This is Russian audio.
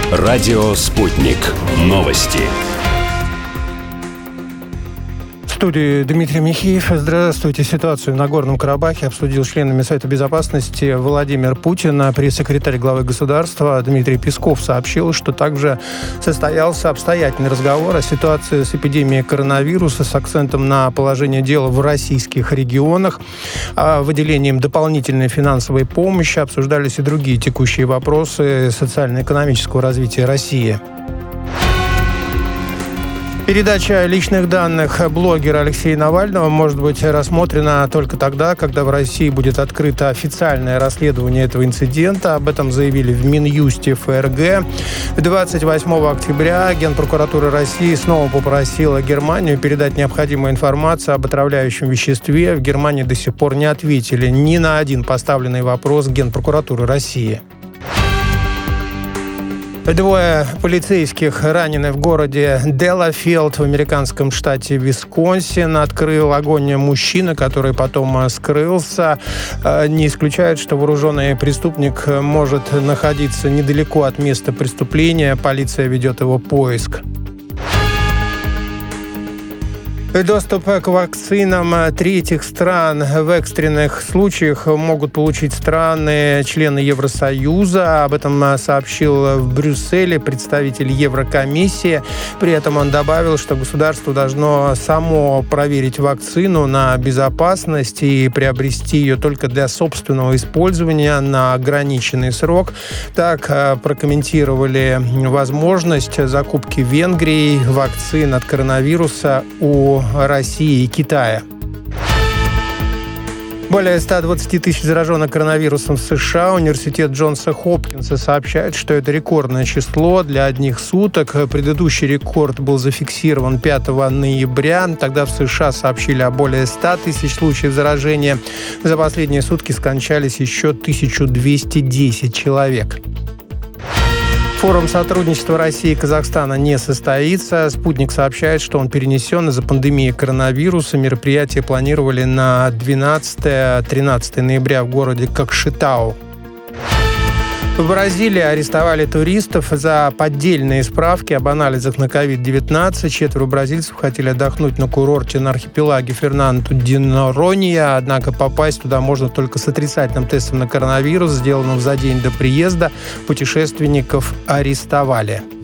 Радио «Спутник». Новости. В студии Дмитрий Михеев. Здравствуйте. Ситуацию в Нагорном Карабахе обсудил с членами Совета Безопасности Владимир Путин. Пресс-секретарь главы государства Дмитрий Песков сообщил, что также состоялся обстоятельный разговор о ситуации с эпидемией коронавируса с акцентом на положение дела в российских регионах. Выделением дополнительной финансовой помощи обсуждались и другие текущие вопросы социально-экономического развития России. Передача личных данных блогера Алексея Навального может быть рассмотрена только тогда, когда в России будет открыто официальное расследование этого инцидента. Об этом заявили в Минюсте ФРГ. 28 октября Генпрокуратура России снова попросила Германию передать необходимую информацию об отравляющем веществе. В Германии до сих пор не ответили ни на один поставленный вопрос Генпрокуратуры России. 2 полицейских ранены в городе Делафилд в американском штате Висконсин. Открыл огонь мужчина, который потом скрылся. Не исключает, что вооруженный преступник может находиться недалеко от места преступления. Полиция ведет его поиск. Доступ к вакцинам третьих стран в экстренных случаях могут получить страны, члены Евросоюза. Об этом сообщил в Брюсселе представитель Еврокомиссии. При этом он добавил, что государство должно само проверить вакцину на безопасность и приобрести ее только для собственного использования на ограниченный срок. Так прокомментировали возможность закупки Венгрией вакцин от коронавируса у России и Китая. Более 120 тысяч зараженных коронавирусом в США. Университет Джонса Хопкинса сообщает, что это рекордное число для одних суток. Предыдущий рекорд был зафиксирован 5 ноября. Тогда в США сообщили о более 100 тысяч случаев заражения. За последние сутки скончались еще 1210 человек. Форум сотрудничества России и Казахстана не состоится. «Спутник» сообщает, что он перенесен из-за пандемии коронавируса. Мероприятие планировали на 12-13 ноября в городе Кокшетау. В Бразилии арестовали туристов за поддельные справки об анализах на COVID-19. 4 бразильцев хотели отдохнуть на курорте на архипелаге Фернандо-ди-Норонья, однако попасть туда можно только с отрицательным тестом на коронавирус, сделанным за день до приезда. Путешественников арестовали.